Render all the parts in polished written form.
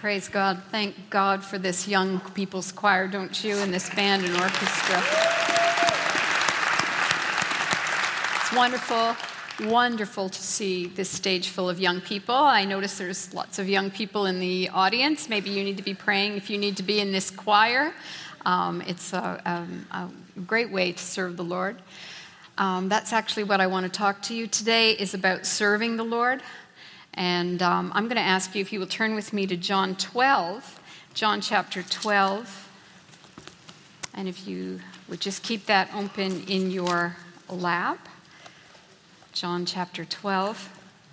Praise God. Thank God for this young people's choir, don't you, and this band and orchestra. It's wonderful, wonderful to see this stage full of young people. I notice there's lots of young people in the audience. Maybe you need to be praying if you need to be in this choir. It's a great way to serve the Lord. That's actually what I want to talk to you today, is about serving the Lord. And I'm going to ask you if you will turn with me to John chapter 12. And if you would just keep that open in your lap. John chapter 12.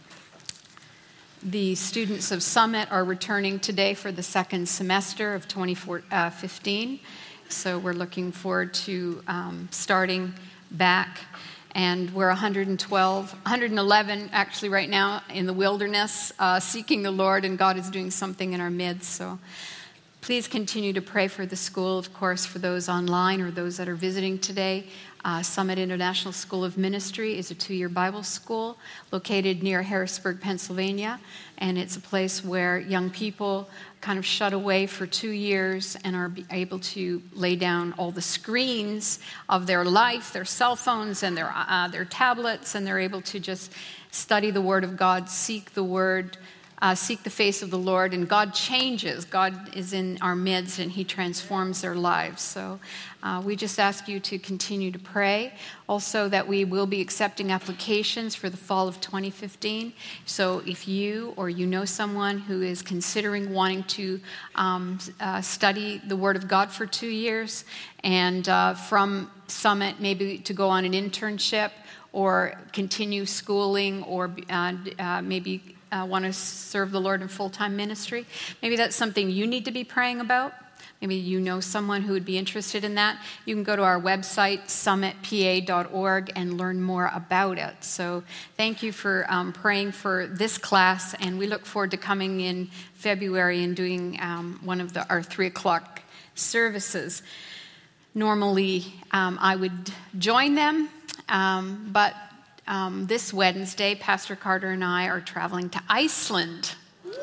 The students of Summit are returning today for the second semester of 2015. So we're looking forward to starting back. And we're 111 actually right now in the wilderness, seeking the Lord, and God is doing something in our midst. So please continue to pray for the school, of course, for those online or those that are visiting today. Summit International School of Ministry is a 2-year Bible school located near Harrisburg, Pennsylvania, and it's a place where young people kind of shut away for 2 years and are able to lay down all the screens of their life, their cell phones and their tablets, and they're able to just study the Word of God, seek the Word, seek the face of the Lord, and God changes. God is in our midst, and He transforms their lives. So we just ask you to continue to pray. Also, that we will be accepting applications for the fall of 2015. So if you or you know someone who is considering wanting to study the Word of God for 2 years, and from Summit maybe to go on an internship or continue schooling, or maybe want to serve the Lord in full-time ministry, maybe that's something you need to be praying about. Maybe you know someone who would be interested in that. You can go to our website, summitpa.org, and learn more about it. So thank you for praying for this class, and we look forward to coming in February and doing one of our 3 o'clock services. Normally, I would join them, but this Wednesday, Pastor Carter and I are traveling to Iceland.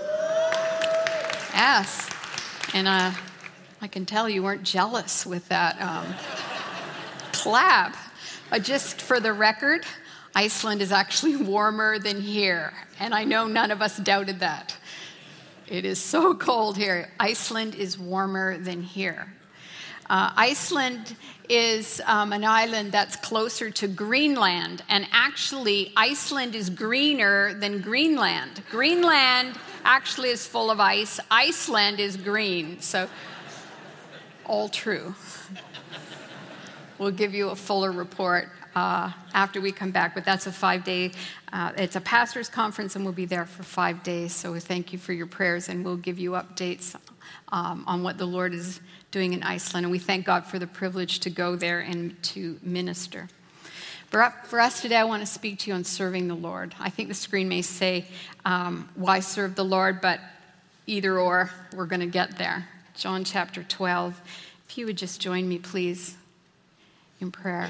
Yes. And I can tell you weren't jealous with that clap. But just for the record, Iceland is actually warmer than here. And I know none of us doubted that. It is so cold here. Iceland is warmer than here. Iceland is an island that's closer to Greenland, and actually Iceland is greener than Greenland. Greenland actually is full of ice. Iceland is green, so all true. We'll give you a fuller report after we come back, but that's a 5-day, it's a pastor's conference, and we'll be there for 5 days, so we thank you for your prayers, and we'll give you updates on what the Lord is doing in Iceland, and we thank God for the privilege to go there and to minister. For us today, I want to speak to you on serving the Lord. I think the screen may say, why serve the Lord, but either or, we're going to get there. John chapter 12. If you would just join me, please, in prayer.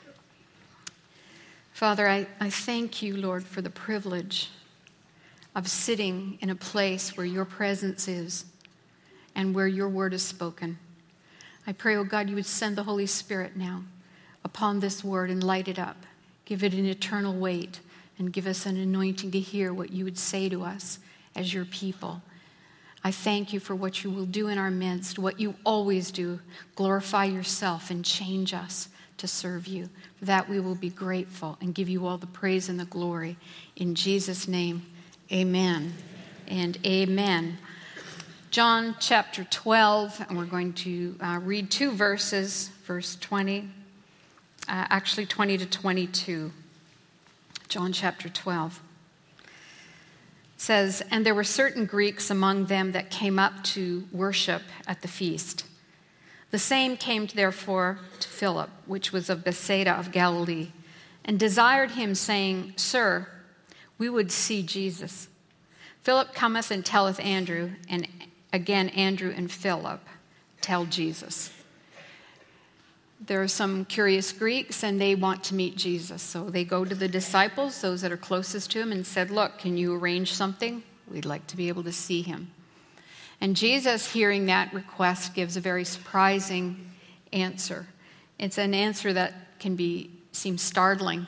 Father, I thank you, Lord, for the privilege of sitting in a place where your presence is and where your word is spoken. I pray, oh God, you would send the Holy Spirit now upon this word and light it up. Give it an eternal weight and give us an anointing to hear what you would say to us as your people. I thank you for what you will do in our midst, what you always do. Glorify yourself and change us to serve you. For that we will be grateful and give you all the praise and the glory. In Jesus' name, amen and amen. John chapter 12, and we're going to read 2 verses, verse 20, 20 to 22. John chapter 12. It says, "And there were certain Greeks among them that came up to worship at the feast. The same came therefore to Philip, which was of Bethsaida of Galilee, and desired him, saying, Sir, we would see Jesus. Philip cometh and telleth Andrew, and again Andrew and Philip tell Jesus." There are some curious Greeks, and they want to meet Jesus. So they go to the disciples, those that are closest to him, and said, "Look, can you arrange something? We'd like to be able to see him." And Jesus, hearing that request, gives a very surprising answer. It's an answer that seem startling,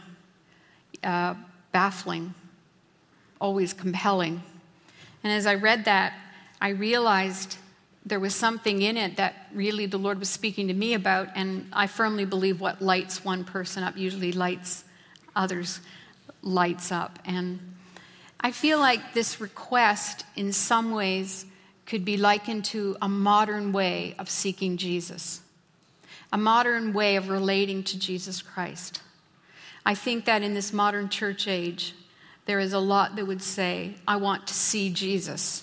baffling, always compelling. And as I read that, I realized there was something in it that really the Lord was speaking to me about, and I firmly believe what lights one person up usually lights others lights up. And I feel like this request in some ways could be likened to a modern way of seeking Jesus, a modern way of relating to Jesus Christ. I think that in this modern church age, there is a lot that would say, I want to see Jesus.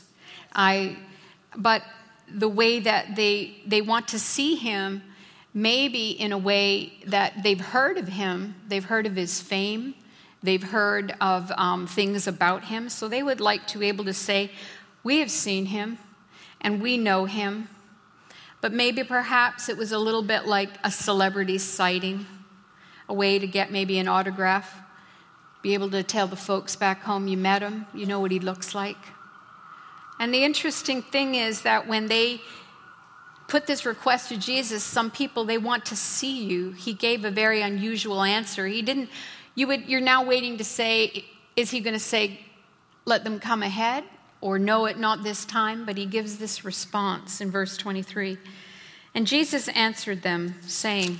But the way that they want to see him, maybe in a way that they've heard of him, they've heard of his fame, they've heard of things about him, so they would like to be able to say, we have seen him and we know him. But maybe perhaps it was a little bit like a celebrity sighting, a way to get maybe an autograph, be able to tell the folks back home you met him, you know what he looks like. And the interesting thing is that when they put this request to Jesus, some people, they want to see you. He gave a very unusual answer. You're now waiting to say, is he going to say, let them come ahead? Or no, not this time? But he gives this response in verse 23. And Jesus answered them, saying,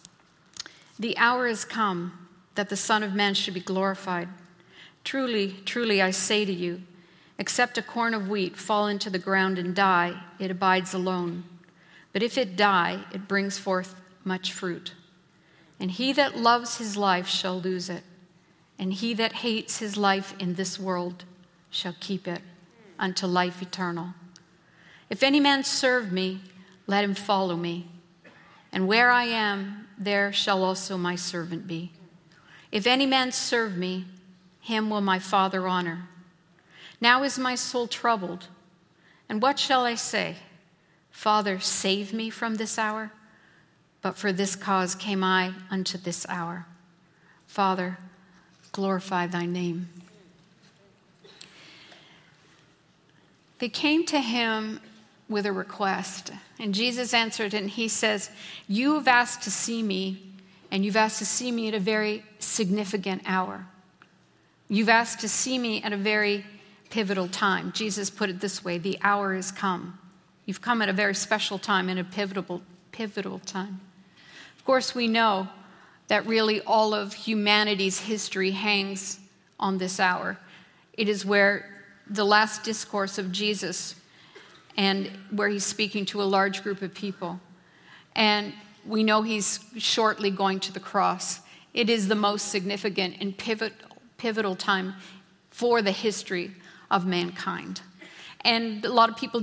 the hour is come that the Son of Man should be glorified. Truly, truly, I say to you, except a corn of wheat fall into the ground and die, it abides alone. But if it die, it brings forth much fruit. And he that loves his life shall lose it, and he that hates his life in this world shall keep it unto life eternal. If any man serve me, let him follow me. And where I am, there shall also my servant be. If any man serve me, him will my Father honor. Now is my soul troubled, and what shall I say? Father, save me from this hour. But for this cause came I unto this hour. Father, glorify thy name. They came to him with a request, and Jesus answered, and he says, you have asked to see me, and you've asked to see me at a very significant hour. You've asked to see me at a very pivotal time. Jesus put it this way, the hour has come. You've come at a very special time and a pivotal time. Of course, we know that really all of humanity's history hangs on this hour. It is where the last discourse of Jesus and where he's speaking to a large group of people. And we know he's shortly going to the cross. It is the most significant and pivotal time for the history of mankind. And a lot of people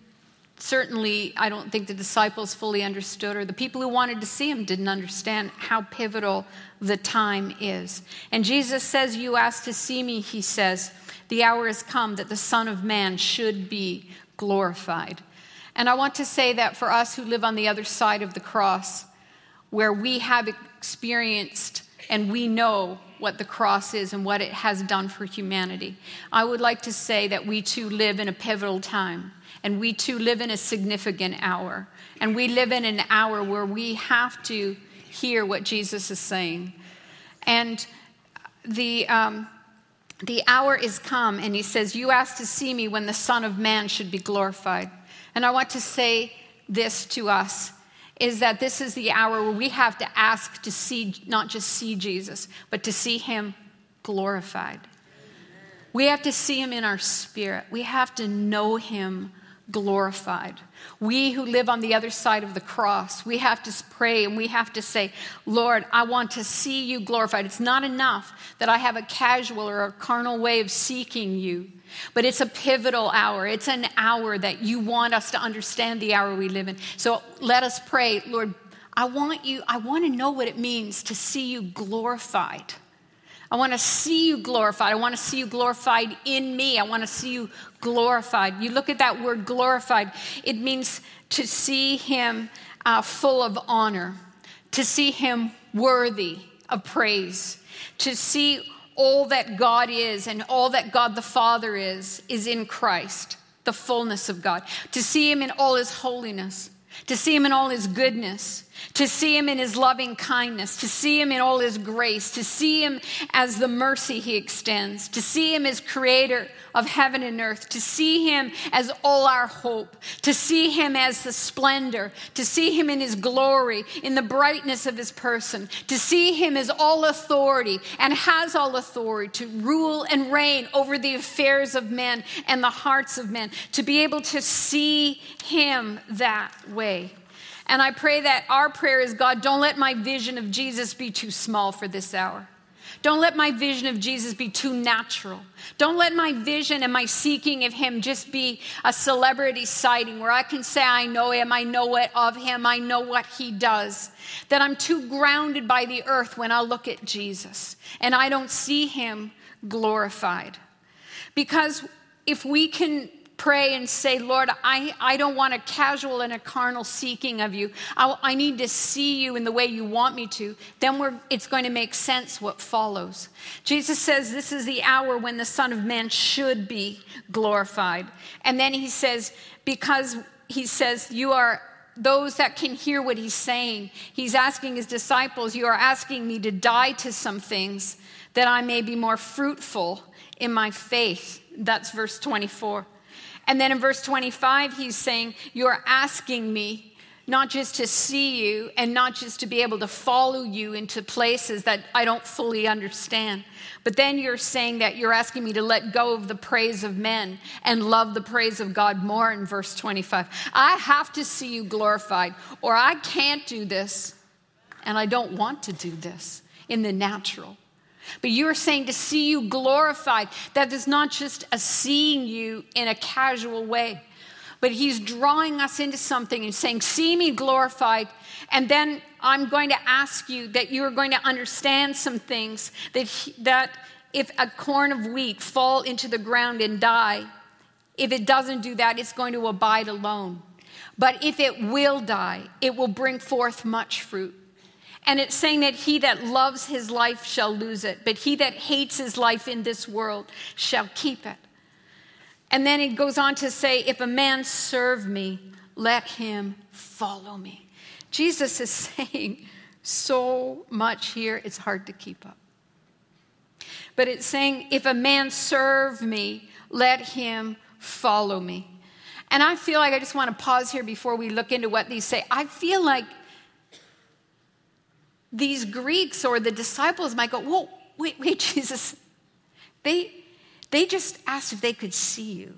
certainly, I don't think the disciples fully understood, or the people who wanted to see him didn't understand how pivotal the time is. And Jesus says, you asked to see me, he says, the hour has come that the Son of Man should be glorified. And I want to say that for us who live on the other side of the cross, where we have experienced and we know what the cross is and what it has done for humanity, I would like to say that we too live in a pivotal time, and we too live in a significant hour. And we live in an hour where we have to hear what Jesus is saying. And the hour is come, and he says, you asked to see me when the Son of Man should be glorified. And I want to say this to us, is that this is the hour where we have to ask to see, not just see Jesus, but to see him glorified. We have to see him in our spirit. We have to know him glorified. We who live on the other side of the cross, we have to pray and we have to say, Lord, I want to see you glorified. It's not enough that I have a casual or a carnal way of seeking you, but it's a pivotal hour. It's an hour that you want us to understand the hour we live in. So let us pray, Lord, I want to know what it means to see you glorified. I want to see you glorified. I want to see you glorified in me. I want to see you glorified. You look at that word glorified. It means to see him full of honor, to see him worthy of praise, to see all that God is and all that God the Father is in Christ. the fullness of God, to see him in all his holiness, to see him in all his goodness, to see him in his loving kindness, to see him in all his grace, to see him as the mercy he extends, to see him as creator of heaven and earth, to see him as all our hope, to see him as the splendor, to see him in his glory, in the brightness of his person, to see him as all authority and has all authority to rule and reign over the affairs of men and the hearts of men, to be able to see him that way. And I pray that our prayer is, God, don't let my vision of Jesus be too small for this hour. Don't let my vision of Jesus be too natural. Don't let my vision and my seeking of him just be a celebrity sighting where I can say I know him, I know it of him, I know what he does. That I'm too grounded by the earth when I look at Jesus and I don't see him glorified. Because if we can pray and say, Lord, I don't want a casual and a carnal seeking of you. I need to see you in the way you want me to. Then it's going to make sense what follows. Jesus says this is the hour when the Son of Man should be glorified. And then he says, because he says you are those that can hear what he's saying. He's asking his disciples, you are asking me to die to some things that I may be more fruitful in my faith. That's verse 24. And then in verse 25, he's saying, you're asking me not just to see you and not just to be able to follow you into places that I don't fully understand. But then you're saying that you're asking me to let go of the praise of men and love the praise of God more in verse 25. I have to see you glorified, or I can't do this, and I don't want to do this in the natural. But you're saying to see you glorified, that is not just a seeing you in a casual way, but he's drawing us into something and saying, see me glorified, and then I'm going to ask you that you're going to understand some things, that if a corn of wheat fall into the ground and die, if it doesn't do that, it's going to abide alone. But if it will die, it will bring forth much fruit. And it's saying that he that loves his life shall lose it, but he that hates his life in this world shall keep it. And then it goes on to say, if a man serve me, let him follow me. Jesus is saying so much here, it's hard to keep up. But it's saying, if a man serve me, let him follow me. And I feel like I just want to pause here before we look into what these say. I feel like these Greeks or the disciples might go, whoa, wait, Jesus. They just asked if they could see you.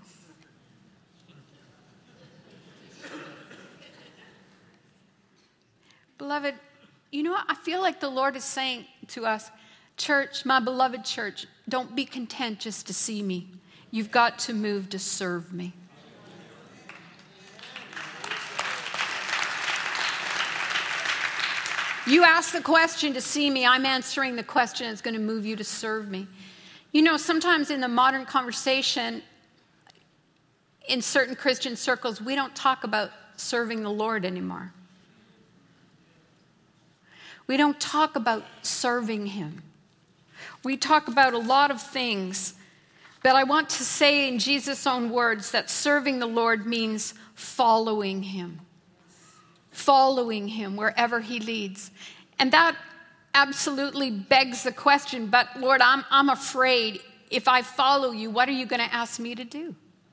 Beloved, you know what? I feel like the Lord is saying to us, church, my beloved church, don't be content just to see me. You've got to move to serve me. You ask the question to see me, I'm answering the question that's going to move you to serve me. You know, sometimes in the modern conversation, in certain Christian circles, we don't talk about serving the Lord anymore. We don't talk about serving him. We talk about a lot of things, but I want to say in Jesus' own words that serving the Lord means following him. Following him wherever he leads. And that absolutely begs the question, but Lord, I'm afraid if I follow you, what are you going to ask me to do?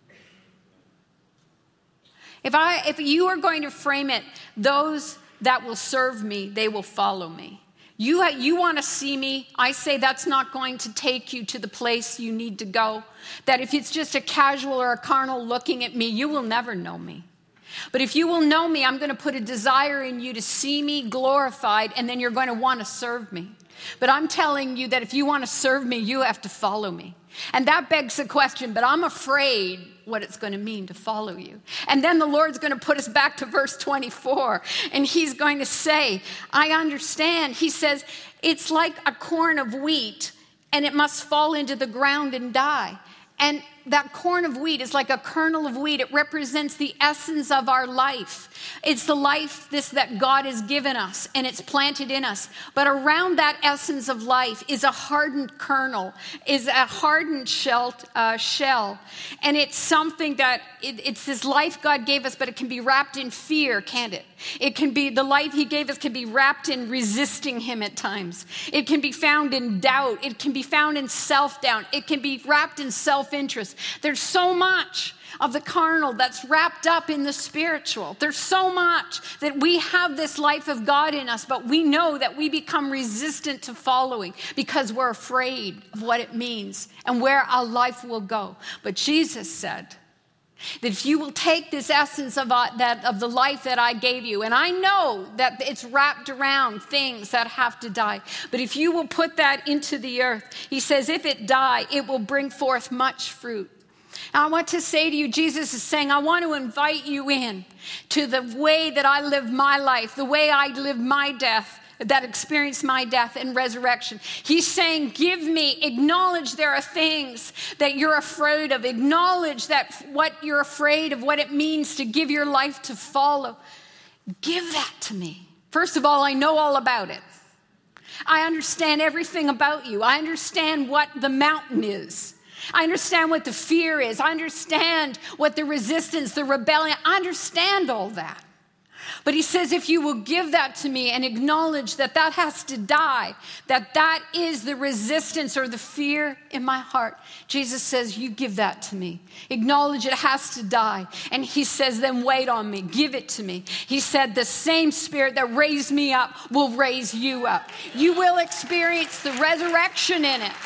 If you are going to frame it, those that will serve me, they will follow me. You want to see me, I say that's not going to take you to the place you need to go. That if it's just a casual or a carnal looking at me, you will never know me. But if you will know me, I'm going to put a desire in you to see me glorified, and then you're going to want to serve me. But I'm telling you that if you want to serve me, you have to follow me. And that begs the question, but I'm afraid what it's going to mean to follow you. And then the Lord's going to put us back to verse 24, and he's going to say, I understand. He says, it's like a corn of wheat, and it must fall into the ground and die. And that corn of wheat is like a kernel of wheat. It represents the essence of our life. It's the life that God has given us, and it's planted in us. But around that essence of life is a hardened kernel, is a hardened shell. And it's something that, it's this life God gave us, but it can be wrapped in fear, can't it? It can be, the life he gave us can be wrapped in resisting him at times. It can be found in doubt. It can be found in self-doubt. It can be wrapped in self-interest. There's so much of the carnal that's wrapped up in the spiritual. There's so much that we have this life of God in us, but we know that we become resistant to following because we're afraid of what it means and where our life will go. But Jesus said that if you will take this essence of the life that I gave you, and I know that it's wrapped around things that have to die, but if you will put that into the earth, he says, if it die, it will bring forth much fruit. And I want to say to you, Jesus is saying, I want to invite you in to the way that I live my life, the way I live my death, that experienced my death and resurrection. He's saying, give me, acknowledge there are things that you're afraid of. Acknowledge that what you're afraid of, what it means to give your life to follow. Give that to me. First of all, I know all about it. I understand everything about you. I understand what the mountain is. I understand what the fear is. I understand what the resistance, the rebellion, I understand all that. But he says, if you will give that to me and acknowledge that that has to die, that is the resistance or the fear in my heart, Jesus says, you give that to me. Acknowledge it has to die. And he says, then wait on me. Give it to me. He said, the same spirit that raised me up will raise you up. You will experience the resurrection in it.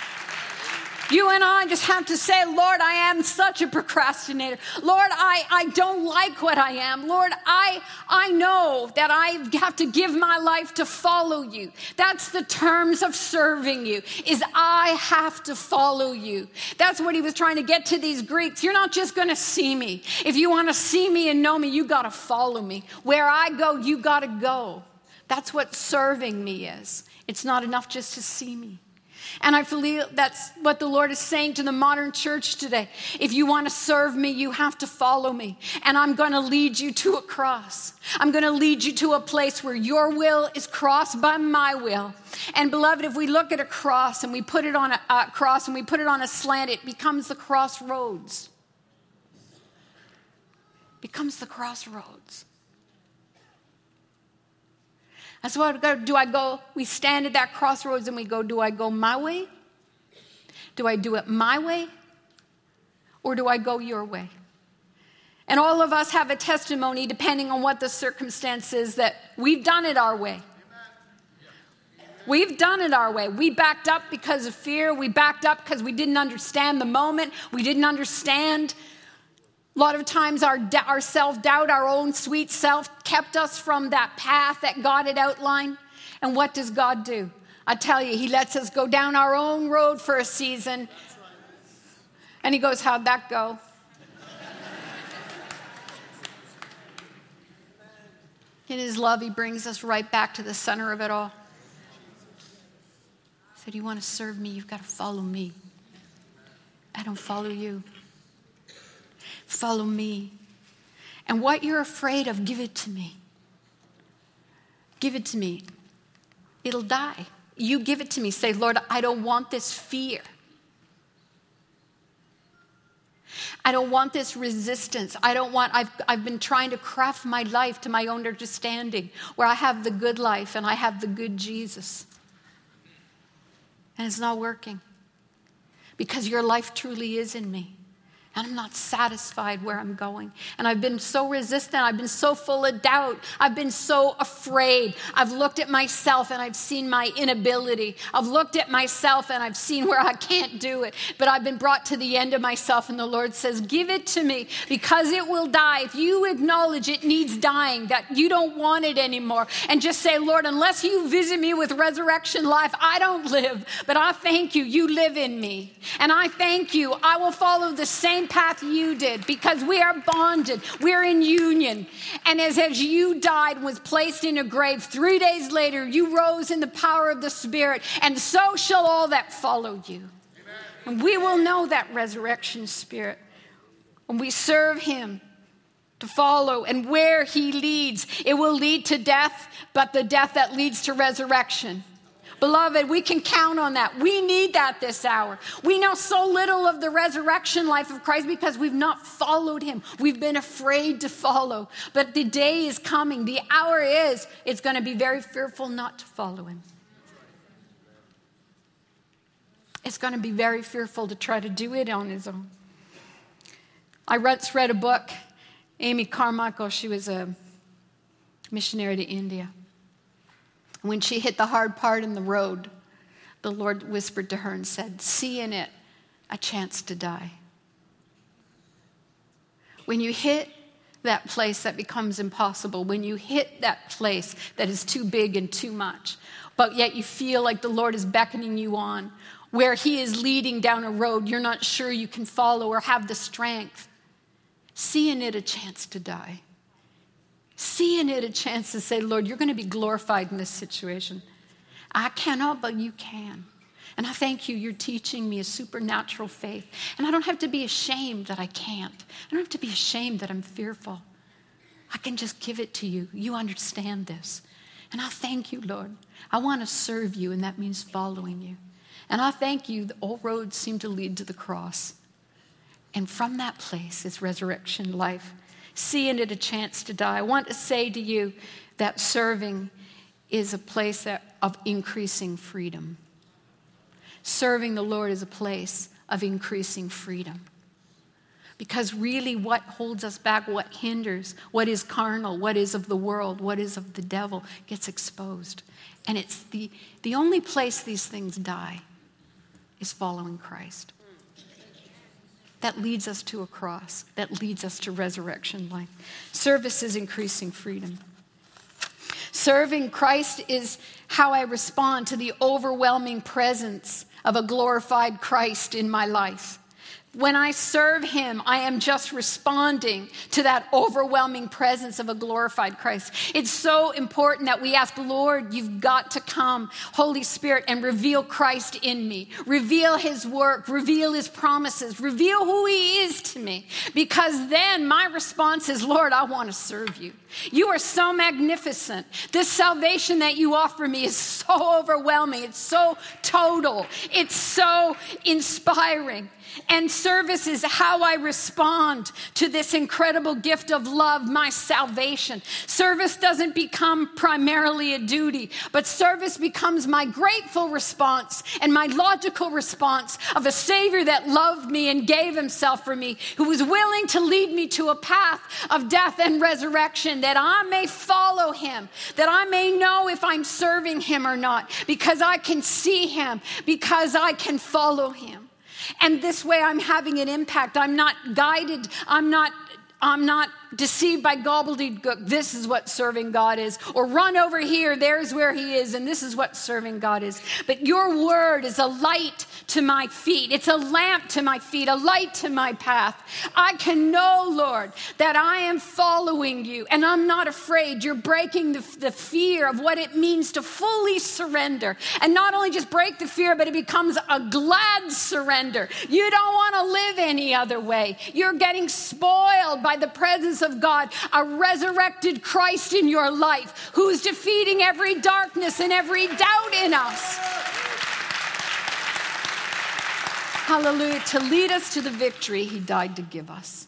You and I just have to say, Lord, I am such a procrastinator. Lord, I don't like what I am. Lord, I know that I have to give my life to follow you. That's the terms of serving you, is I have to follow you. That's what he was trying to get to these Greeks. You're not just going to see me. If you want to see me and know me, you got to follow me. Where I go, you got to go. That's what serving me is. It's not enough just to see me. And I believe that's what the Lord is saying to the modern church today. If you want to serve me, you have to follow me. And I'm going to lead you to a cross. I'm going to lead you to a place where your will is crossed by my will. And beloved, if we look at a cross and we put it on a cross and we put it on a slant, it becomes the crossroads. It becomes the crossroads. And so do I go, we stand at that crossroads and we go, do I go my way? Do I do it my way? Or do I go your way? And all of us have a testimony, depending on what the circumstance is, that we've done it our way. We've done it our way. We backed up because of fear. We backed up because we didn't understand the moment. We didn't understand. A lot of times our self-doubt, our own sweet self, kept us from that path that God had outlined. And what does God do? I tell you, he lets us go down our own road for a season. And he goes, how'd that go? In his love, he brings us right back to the center of it all. He said, you want to serve me, you've got to follow me. I don't follow you. Follow me. And what you're afraid of, give it to me. Give it to me. It'll die. You give it to me. Say, Lord, I don't want this fear. I don't want this resistance. I've been trying to craft my life to my own understanding, where I have the good life and I have the good Jesus. And it's not working. Because your life truly is in me. And I'm not satisfied where I'm going. And I've been so resistant. I've been so full of doubt. I've been so afraid. I've looked at myself and I've seen my inability. I've looked at myself and I've seen where I can't do it. But I've been brought to the end of myself. And the Lord says, give it to me because it will die. If you acknowledge it needs dying, that you don't want it anymore. And just say, Lord, unless you visit me with resurrection life, I don't live. But I thank you. You live in me. And I thank you. I will follow the same path you did, because we are bonded. We're in union. And as you died and was placed in a grave, 3 days later, you rose in the power of the Spirit, and so shall all that follow you. Amen. And we will know that resurrection spirit when we serve him, to follow, and where he leads. It will lead to death, but the death that leads to resurrection. Beloved, we can count on that. We need that this hour. We know so little of the resurrection life of Christ because we've not followed him. We've been afraid to follow. But the day is coming. The hour is. It's going to be very fearful not to follow him. It's going to be very fearful to try to do it on his own. I once read a book. Amy Carmichael, she was a missionary to India. When she hit the hard part in the road, the Lord whispered to her and said, "See in it a chance to die." When you hit that place that becomes impossible, when you hit that place that is too big and too much, but yet you feel like the Lord is beckoning you on, where he is leading down a road you're not sure you can follow or have the strength, see in it a chance to die. See in it a chance to say, "Lord, you're going to be glorified in this situation. I cannot, but you can. And I thank you, you're teaching me a supernatural faith. And I don't have to be ashamed that I can't. I don't have to be ashamed that I'm fearful. I can just give it to you. You understand this. And I thank you, Lord. I want to serve you, and that means following you. And I thank you, all roads seem to lead to the cross. And from that place is resurrection life. See in it a chance to die." I want to say to you that serving is a place of increasing freedom. Serving the Lord is a place of increasing freedom. Because really what holds us back, what hinders, what is carnal, what is of the world, what is of the devil, gets exposed. And it's the only place these things die is following Christ. That leads us to a cross. That leads us to resurrection life. Service is increasing freedom. Serving Christ is how I respond to the overwhelming presence of a glorified Christ in my life. When I serve him, I am just responding to that overwhelming presence of a glorified Christ. It's so important that we ask, "Lord, you've got to come, Holy Spirit, and reveal Christ in me. Reveal his work, reveal his promises, reveal who he is to me." Because then my response is, "Lord, I want to serve you. You are so magnificent. This salvation that you offer me is so overwhelming. It's so total. It's so inspiring." And service is how I respond to this incredible gift of love, my salvation. Service doesn't become primarily a duty, but service becomes my grateful response and my logical response of a Savior that loved me and gave himself for me, who was willing to lead me to a path of death and resurrection, that I may follow him, that I may know if I'm serving him or not, because I can see him, because I can follow him. And this way I'm having an impact. I'm not guided. I'm not deceived by gobbledygook. This is what serving God is. Or run over here. There's where he is. And this is what serving God is. But your word is a light to my feet. It's a lamp to my feet, a light to my path. I can know, Lord, that I am following you. And I'm not afraid. You're breaking the fear of what it means to fully surrender. And not only just break the fear, but it becomes a glad surrender. You don't want to live any other way. You're getting spoiled by the presence of God, a resurrected Christ in your life, who's defeating every darkness and every doubt in us. Hallelujah. To lead us to the victory he died to give us.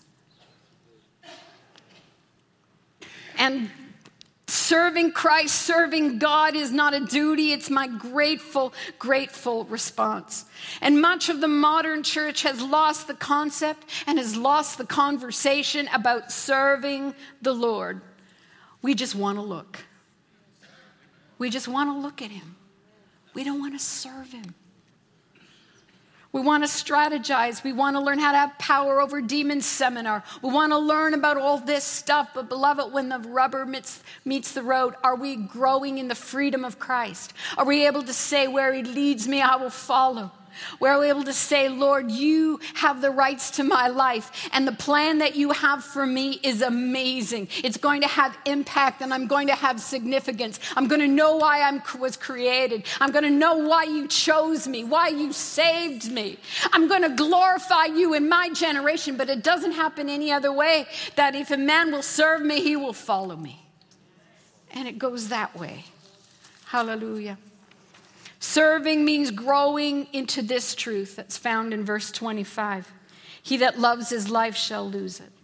And serving Christ, serving God is not a duty. It's my grateful, grateful response. And much of the modern church has lost the concept and has lost the conversation about serving the Lord. We just want to look. We just want to look at him. We don't want to serve him. We want to strategize. We want to learn how to have power over demons seminar. We want to learn about all this stuff. But beloved, when the rubber meets the road, are we growing in the freedom of Christ? Are we able to say, where he leads me, I will follow? where I'm able to say, Lord, you have the rights to my life, and the plan that you have for me is amazing. It's going to have impact, and I'm going to have significance. I'm going to know why I was created. I'm going to know why you chose me, why you saved me. I'm going to glorify you in my generation, but it doesn't happen any other way, that if a man will serve me, he will follow me. And it goes that way. Hallelujah. Serving means growing into this truth that's found in verse 25. He that loves his life shall lose it.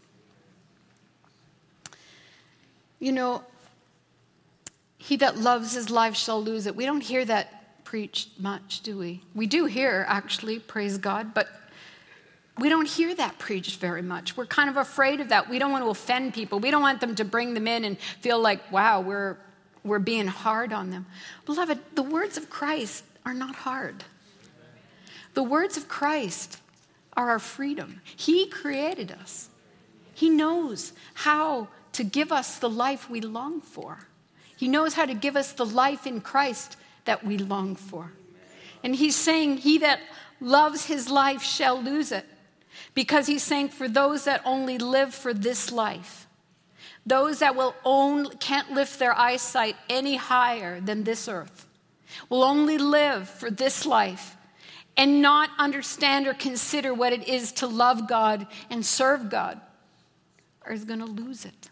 You know, he that loves his life shall lose it. We don't hear that preached much, do we? We do hear, actually, praise God, but we don't hear that preached very much. We're kind of afraid of that. We don't want to offend people. We don't want them to bring them in and feel like, wow, we're being hard on them. Beloved, the words of Christ are not hard. The words of Christ are our freedom. He created us. He knows how to give us the life we long for. He knows how to give us the life in Christ that we long for. And he's saying, he that loves his life shall lose it. Because he's saying, for those that only live for this life, those that can't lift their eyesight any higher than this earth, will only live for this life and not understand or consider what it is to love God and serve God, are going to lose it.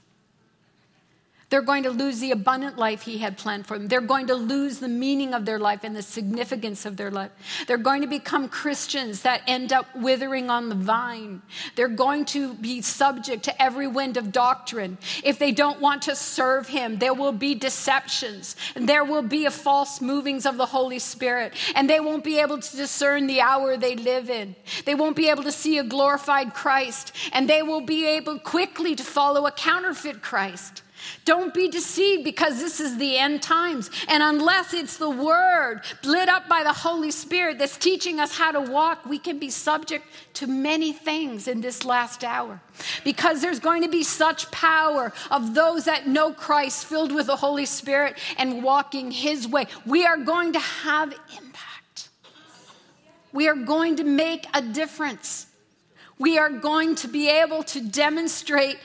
They're going to lose the abundant life he had planned for them. They're going to lose the meaning of their life and the significance of their life. They're going to become Christians that end up withering on the vine. They're going to be subject to every wind of doctrine. If they don't want to serve him, there will be deceptions. And there will be a false movings of the Holy Spirit. And they won't be able to discern the hour they live in. They won't be able to see a glorified Christ. And they will be able quickly to follow a counterfeit Christ. Don't be deceived, because this is the end times. And unless it's the word lit up by the Holy Spirit that's teaching us how to walk, we can be subject to many things in this last hour. Because there's going to be such power of those that know Christ, filled with the Holy Spirit and walking his way. We are going to have impact. We are going to make a difference. We are going to be able to demonstrate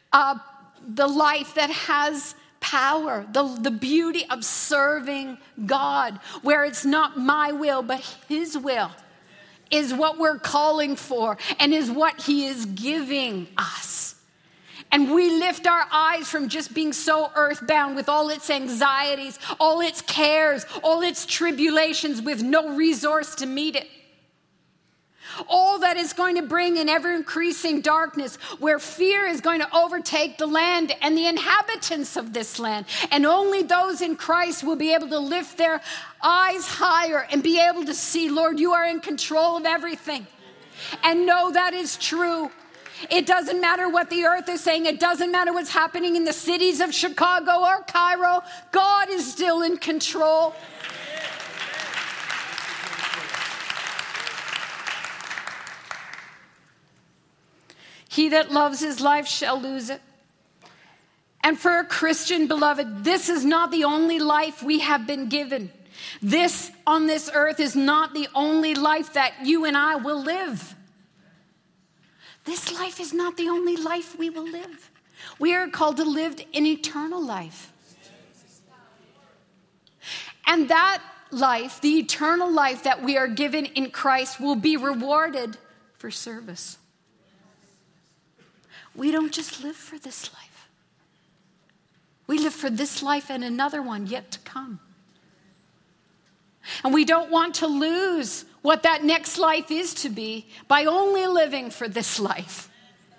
the life that has power, the beauty of serving God, where it's not my will, but his will is what we're calling for and is what he is giving us. And we lift our eyes from just being so earthbound with all its anxieties, all its cares, all its tribulations with no resource to meet it. All that is going to bring an ever-increasing darkness, where fear is going to overtake the land and the inhabitants of this land. And only those in Christ will be able to lift their eyes higher and be able to see, Lord, you are in control of everything. And know that is true. It doesn't matter what the earth is saying. It doesn't matter what's happening in the cities of Chicago or Cairo. God is still in control. He that loves his life shall lose it. And for a Christian, beloved, this is not the only life we have been given. This on this earth is not the only life that you and I will live. This life is not the only life we will live. We are called to live an eternal life. And that life, the eternal life that we are given in Christ, will be rewarded for service. We don't just live for this life. We live for this life and another one yet to come. And we don't want to lose what that next life is to be by only living for this life.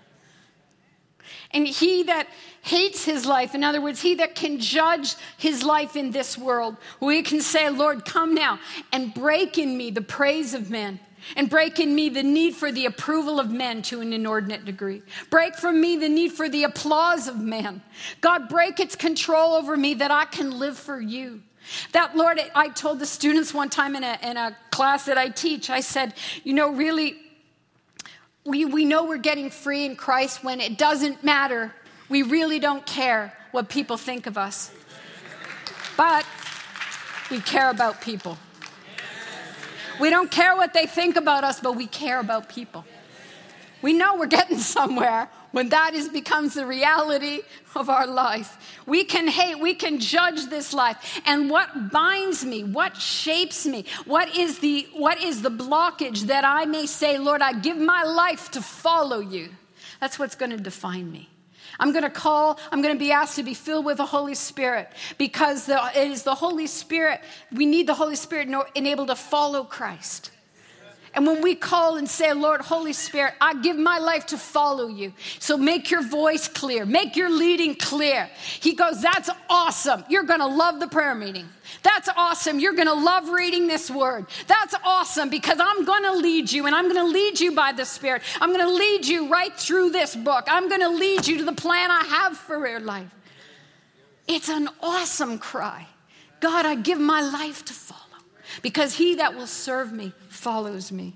And he that hates his life, in other words, he that can judge his life in this world, we can say, Lord, come now and break in me the praise of men. And break in me the need for the approval of men to an inordinate degree. Break from me the need for the applause of man. God, break its control over me that I can live for you. That, Lord, I told the students one time in a class that I teach, I said, you know, really, we know we're getting free in Christ when it doesn't matter. We really don't care what people think of us. But we care about people. We don't care what they think about us, but we care about people. We know we're getting somewhere when that becomes the reality of our life. We can hate, we can judge this life. And what binds me, what shapes me, what is the blockage that I may say, Lord, I give my life to follow you. That's what's going to define me. I'm going to be asked to be filled with the Holy Spirit, because it is the Holy Spirit. We need the Holy Spirit enabled to follow Christ. And when we call and say, Lord, Holy Spirit, I give my life to follow you. So make your voice clear. Make your leading clear. He goes, that's awesome. You're going to love the prayer meeting. That's awesome. You're going to love reading this word. That's awesome, because I'm going to lead you, and I'm going to lead you by the Spirit. I'm going to lead you right through this book. I'm going to lead you to the plan I have for your life. It's an awesome cry. God, I give my life to follow, because he that will serve me follows me.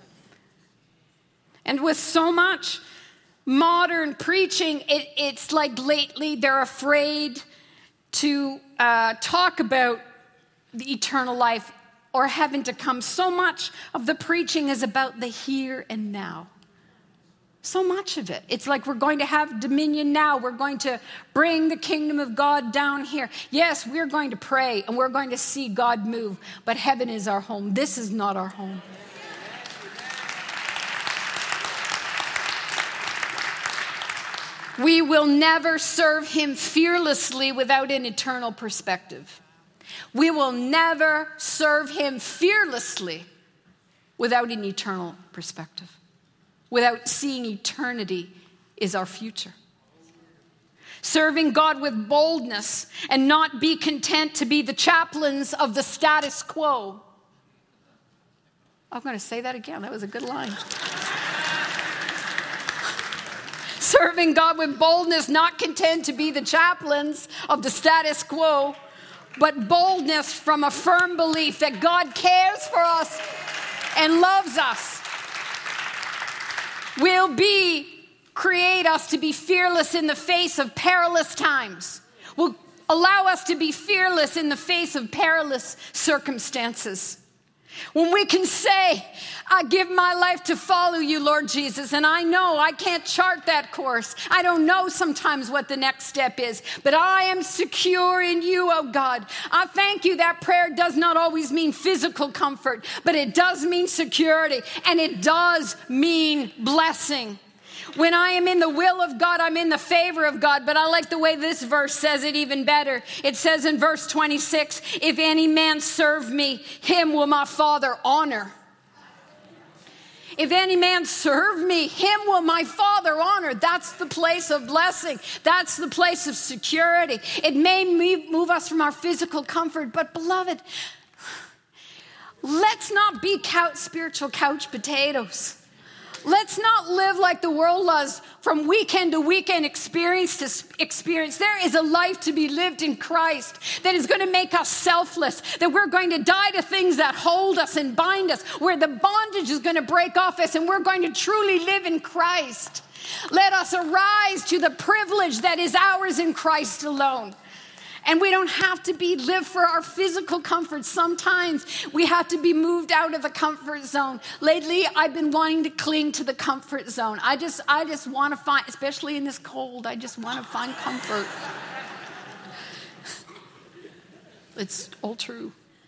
And with so much modern preaching, it's like lately they're afraid to talk about the eternal life or heaven to come. So much of the preaching is about the here and now. So much of it. It's like we're going to have dominion now. We're going to bring the kingdom of God down here. Yes, we're going to pray and we're going to see God move, but heaven is our home. This is not our home. We will never serve him fearlessly without an eternal perspective. We will never serve him fearlessly without an eternal perspective. Without seeing eternity is our future. Serving God with boldness and not be content to be the chaplains of the status quo. I'm going to say that again. That was a good line. Serving God with boldness, not content to be the chaplains of the status quo, but boldness from a firm belief that God cares for us and loves us. Will create us to be fearless in the face of perilous times. Will allow us to be fearless in the face of perilous circumstances. When we can say, I give my life to follow you, Lord Jesus, and I know I can't chart that course. I don't know sometimes what the next step is, but I am secure in you, oh God. I thank you that prayer does not always mean physical comfort, but it does mean security, and it does mean blessing. When I am in the will of God, I'm in the favor of God. But I like the way this verse says it even better. It says in verse 26, if any man serve me, him will my Father honor. If any man serve me, him will my Father honor. That's the place of blessing. That's the place of security. It may move us from our physical comfort, but beloved, let's not be spiritual couch potatoes. Let's not live like the world does, from weekend to weekend, experience to experience. There is a life to be lived in Christ that is going to make us selfless, that we're going to die to things that hold us and bind us, where the bondage is going to break off us, and we're going to truly live in Christ. Let us arise to the privilege that is ours in Christ alone. And we don't have to live for our physical comfort. Sometimes we have to be moved out of the comfort zone. Lately, I've been wanting to cling to the comfort zone. I just want to find, especially in this cold, I just want to find comfort. It's all true.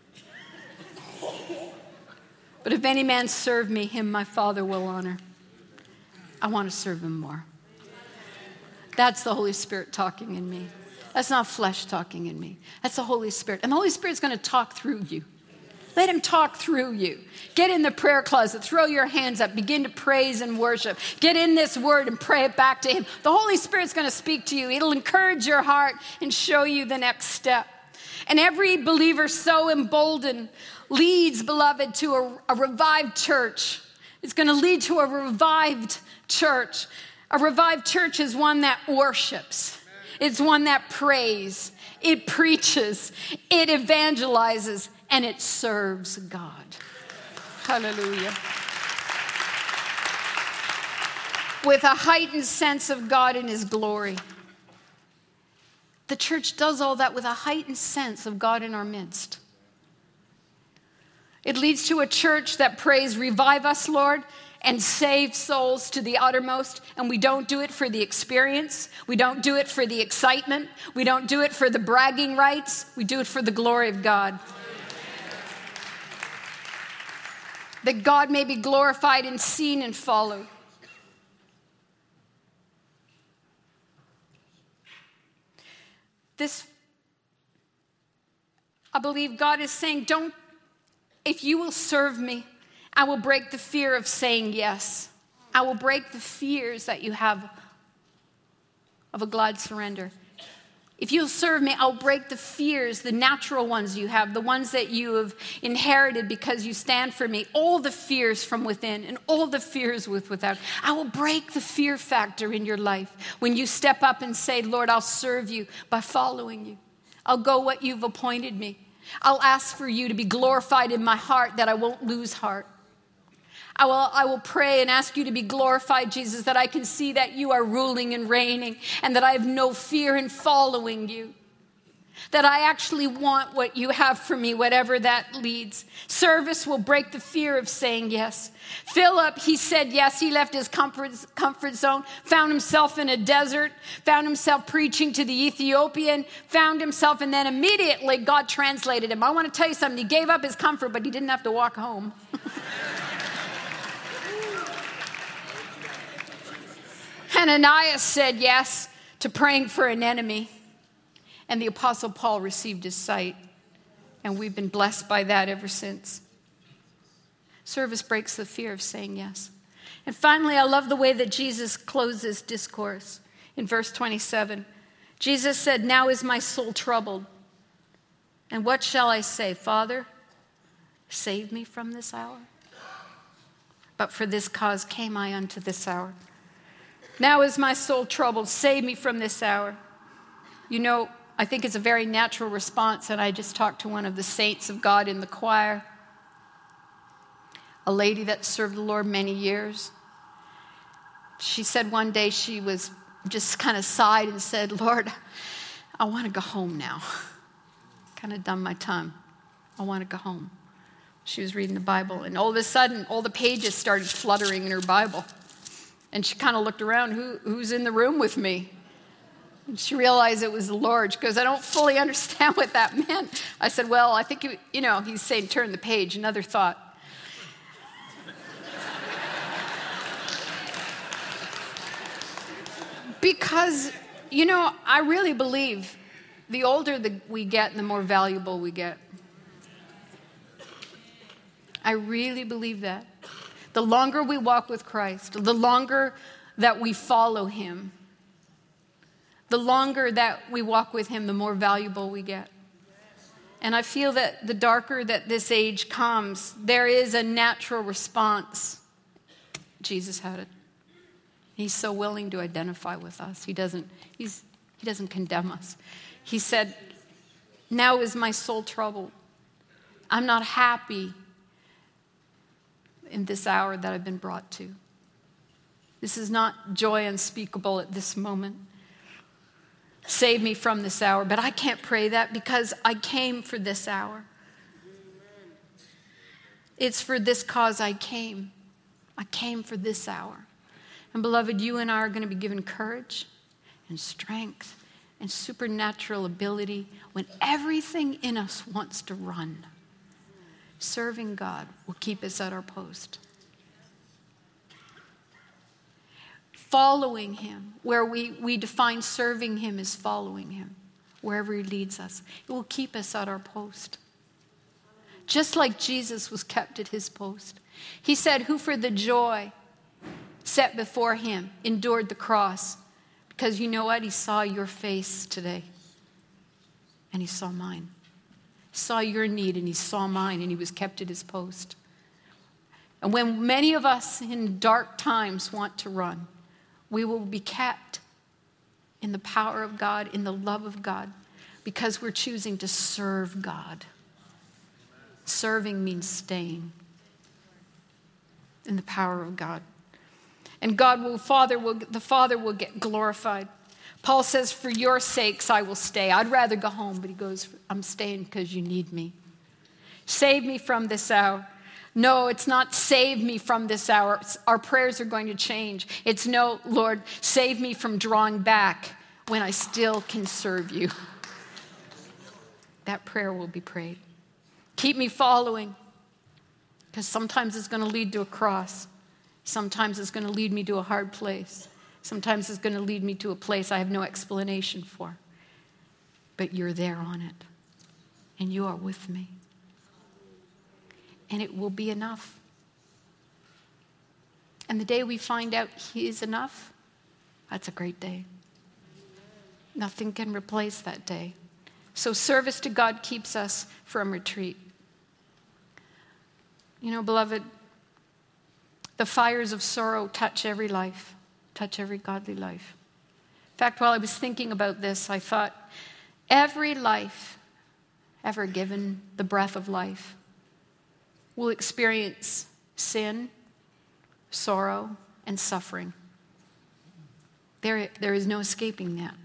But if any man serve me, him my Father will honor. I want to serve him more. That's the Holy Spirit talking in me. That's not flesh talking in me. That's the Holy Spirit. And the Holy Spirit's going to talk through you. Let him talk through you. Get in the prayer closet. Throw your hands up. Begin to praise and worship. Get in this word and pray it back to him. The Holy Spirit's going to speak to you. It'll encourage your heart and show you the next step. And every believer so emboldened leads, beloved, to a revived church. It's going to lead to a revived church. A revived church is one that worships. It's one that prays, it preaches, it evangelizes, and it serves God. Hallelujah. With a heightened sense of God and his glory. The church does all that with a heightened sense of God in our midst. It leads to a church that prays, revive us, Lord, and save souls to the uttermost. And we don't do it for the experience. We don't do it for the excitement. We don't do it for the bragging rights. We do it for the glory of God. That God may be glorified and seen and followed. I believe God is saying, if you will serve me, I will break the fear of saying yes. I will break the fears that you have of a glad surrender. If you'll serve me, I'll break the fears, the natural ones you have, the ones that you have inherited because you stand for me, all the fears from within and all the fears without. I will break the fear factor in your life when you step up and say, Lord, I'll serve you by following you. I'll go what you've appointed me. I'll ask for you to be glorified in my heart, that I won't lose heart. I will pray and ask you to be glorified, Jesus, that I can see that you are ruling and reigning and that I have no fear in following you. That I actually want what you have for me, whatever that leads. Service will break the fear of saying yes. Philip, he said yes. He left his comfort zone, found himself in a desert, found himself preaching to the Ethiopian, found himself, and then immediately God translated him. I want to tell you something. He gave up his comfort, but he didn't have to walk home. Ananias said yes to praying for an enemy. And the Apostle Paul received his sight. And we've been blessed by that ever since. Service breaks the fear of saying yes. And finally, I love the way that Jesus closes discourse. In verse 27, Jesus said, now is my soul troubled. And what shall I say? Father, save me from this hour. But for this cause came I unto this hour. Now is my soul troubled. Save me from this hour. You know, I think it's a very natural response, and I just talked to one of the saints of God in the choir, a lady that served the Lord many years. She said one day she was just kind of sighed and said, Lord, I want to go home now. Kind of done my time. I want to go home. She was reading the Bible, and all of a sudden, all the pages started fluttering in her Bible. And she kind of looked around, who's in the room with me? And she realized it was the Lord. She goes, I don't fully understand what that meant. I said, well, I think, he's saying turn the page, another thought. Because, I really believe the older we get, the more valuable we get. I really believe that. The longer we walk with Christ, the longer that we follow him, the longer that we walk with him, the more valuable we get. And I feel that the darker that this age comes, there is a natural response. Jesus had it. He's so willing to identify with us. He doesn't condemn us. He said, now is my soul troubled. I'm not happy in this hour that I've been brought to. This is not joy unspeakable at this moment. Save me from this hour. But I can't pray that because I came for this hour. It's for this cause I came. I came for this hour. And beloved, you and I are going to be given courage and strength and supernatural ability when everything in us wants to run. Serving God will keep us at our post. Following him, where we define serving him as following him, wherever he leads us, it will keep us at our post. Just like Jesus was kept at his post. He said, who for the joy set before him endured the cross. Because you know what? He saw your face today. And he saw mine. Saw your need and he saw mine, and he was kept at his post. And when many of us in dark times want to run, we will be kept in the power of God, in the love of God, because we're choosing to serve God. Serving means staying in the power of God. And the Father will get glorified. Paul says, for your sakes I will stay. I'd rather go home, but he goes, I'm staying because you need me. Save me from this hour. No, it's not save me from this hour. Our prayers are going to change. It's no, Lord, save me from drawing back when I still can serve you. That prayer will be prayed. Keep me following, because sometimes it's going to lead to a cross. Sometimes it's going to lead me to a hard place. Sometimes it's going to lead me to a place I have no explanation for. But you're there on it, and you are with me. And it will be enough. And the day we find out he is enough, that's a great day. Nothing can replace that day. So service to God keeps us from retreat. You know, beloved, the fires of sorrow touch every life, touch every godly life. In fact, while I was thinking about this, I thought, every life ever given the breath of life will experience sin, sorrow, and suffering. There is no escaping that.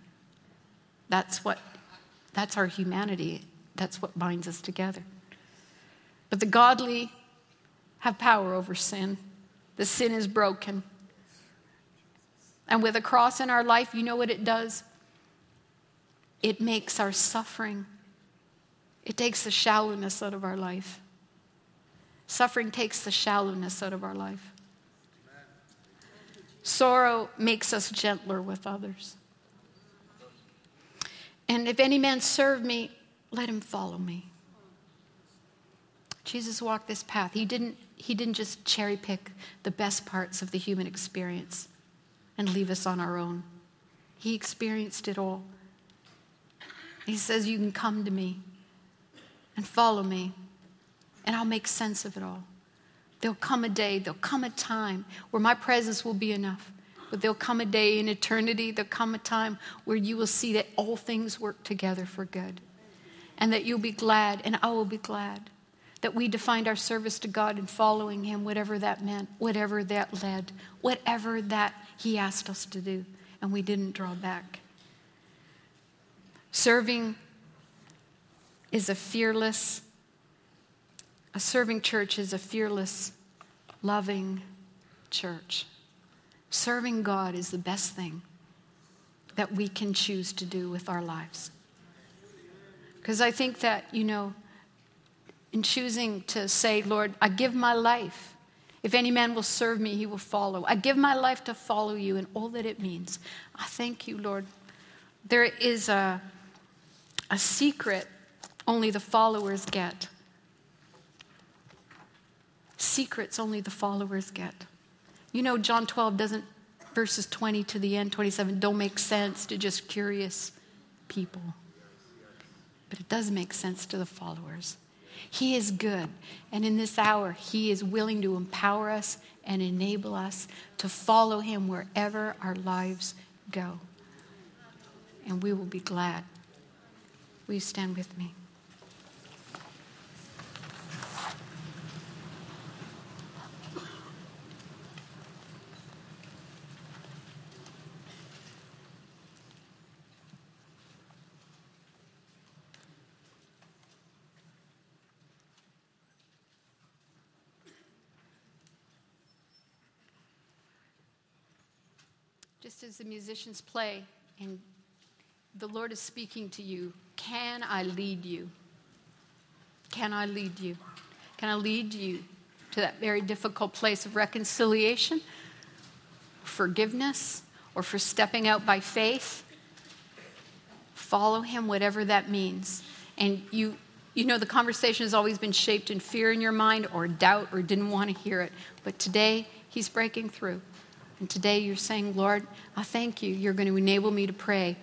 That's our humanity. That's what binds us together. But the godly have power over sin. The sin is broken. And with a cross in our life, you know what it does? It makes our suffering. It takes the shallowness out of our life. Suffering takes the shallowness out of our life. Sorrow makes us gentler with others. And if any man serve me, let him follow me. Jesus walked this path. He didn't just cherry pick the best parts of the human experience and leave us on our own. He experienced it all. He says, you can come to me and follow me, and I'll make sense of it all. There'll come a day, there'll come a time where my presence will be enough. But there'll come a day in eternity, there'll come a time where you will see that all things work together for good. And that you'll be glad, and I will be glad, that we defined our service to God in following him, whatever that meant, whatever that led, whatever that he asked us to do. And we didn't draw back. Serving is a serving church is a fearless, loving church. Serving God is the best thing that we can choose to do with our lives. Because I think that, in choosing to say, Lord, I give my life. If any man will serve me, he will follow. I give my life to follow you and all that it means. I thank you, Lord. There is a secret only the followers get. Secrets only the followers get. John 12 doesn't, verses 20 to the end, 27, don't make sense to just curious people. But it does make sense to the followers. He is good. And in this hour, he is willing to empower us and enable us to follow him wherever our lives go. And we will be glad. Will you stand with me? Just as the musicians play and the Lord is speaking to you, can I lead you? Can I lead you? Can I lead you to that very difficult place of reconciliation, forgiveness, or for stepping out by faith? Follow him, whatever that means. And the conversation has always been shaped in fear in your mind or doubt or didn't want to hear it. But today, he's breaking through. And today you're saying, Lord, I thank you. You're going to enable me to pray.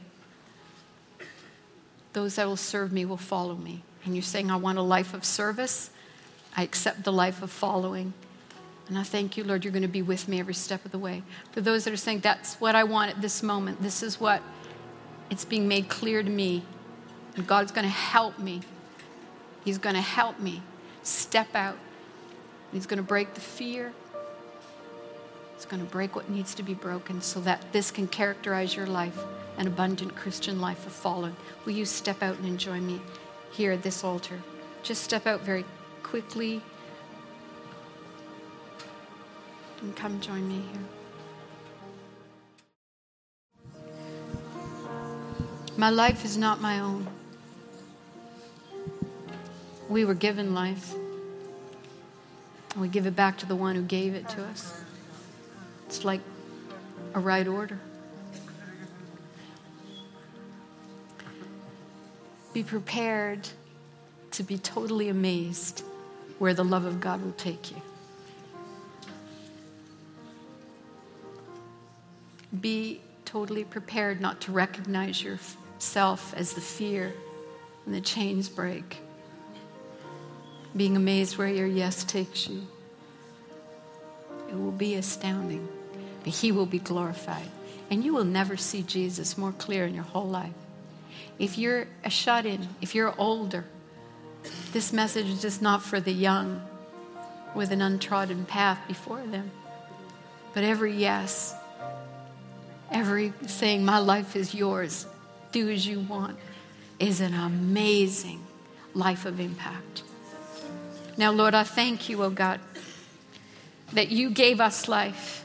Those that will serve me will follow me. And you're saying, I want a life of service. I accept the life of following. And I thank you, Lord, you're going to be with me every step of the way. For those that are saying, that's what I want at this moment. This is what it's being made clear to me. And God's going to help me. He's going to help me step out. He's going to break the fear. It's going to break what needs to be broken so that this can characterize your life, an abundant Christian life of following. Will you step out and enjoin me here at this altar? Just step out very quickly and come join me here. My life is not my own. We were given life. And we give it back to the one who gave it to us. It's like a right order. Be prepared to be totally amazed where the love of God will take you. Be totally prepared not to recognize yourself as the fear when the chains break. Being amazed where your yes takes you. It will be astounding, but he will be glorified. And you will never see Jesus more clear in your whole life. If you're a shut-in, if you're older, this message is just not for the young with an untrodden path before them. But every yes, every saying, my life is yours, do as you want, is an amazing life of impact. Now, Lord, I thank you, oh God, that you gave us life.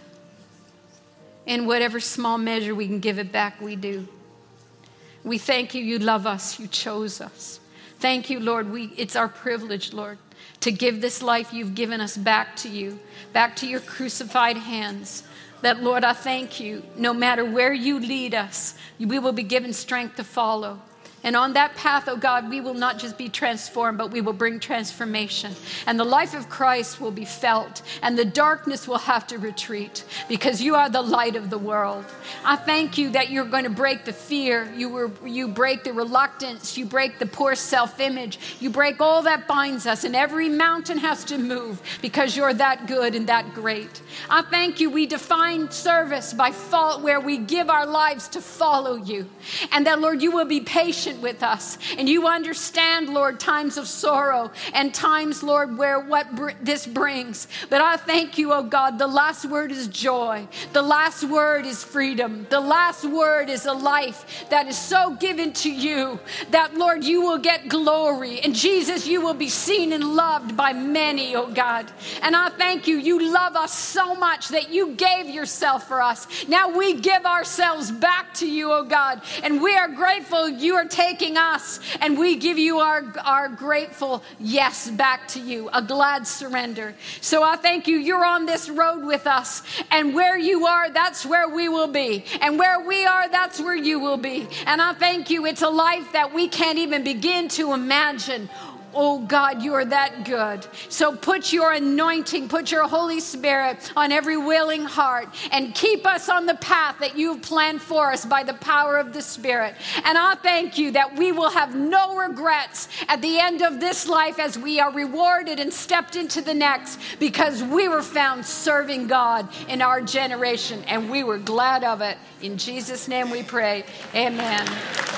In whatever small measure we can give it back, we do. We thank you, you love us, you chose us. Thank you, Lord, it's our privilege, Lord, to give this life you've given us back to you, back to your crucified hands. That, Lord, I thank you, no matter where you lead us, we will be given strength to follow. And on that path, oh God, we will not just be transformed, but we will bring transformation. And the life of Christ will be felt, and the darkness will have to retreat, because you are the light of the world. I thank you that you're going to break the fear, you break the reluctance, you break the poor self-image, you break all that binds us, and every mountain has to move, because you're that good and that great. I thank you, we define service by fault, where we give our lives to follow you. And that, Lord, you will be patient with us, and you understand, Lord, times of sorrow and times, Lord, where this brings. But I thank you, oh God, the last word is joy. The last word is freedom. The last word is a life that is so given to you that, Lord, you will get glory. And Jesus, you will be seen and loved by many, oh God. And I thank you, you love us so much that you gave yourself for us. Now we give ourselves back to you, oh God, and we are grateful you are taking us, and we give you our grateful yes back to you, a glad surrender. So I thank you, you're on this road with us, and where you are, that's where we will be, and where we are, that's where you will be. And I thank you, it's a life that we can't even begin to imagine. Oh God, you are that good. So put your anointing, put your Holy Spirit on every willing heart, and keep us on the path that you've planned for us by the power of the Spirit. And I thank you that we will have no regrets at the end of this life as we are rewarded and stepped into the next, because we were found serving God in our generation, and we were glad of it. In Jesus' name we pray. Amen.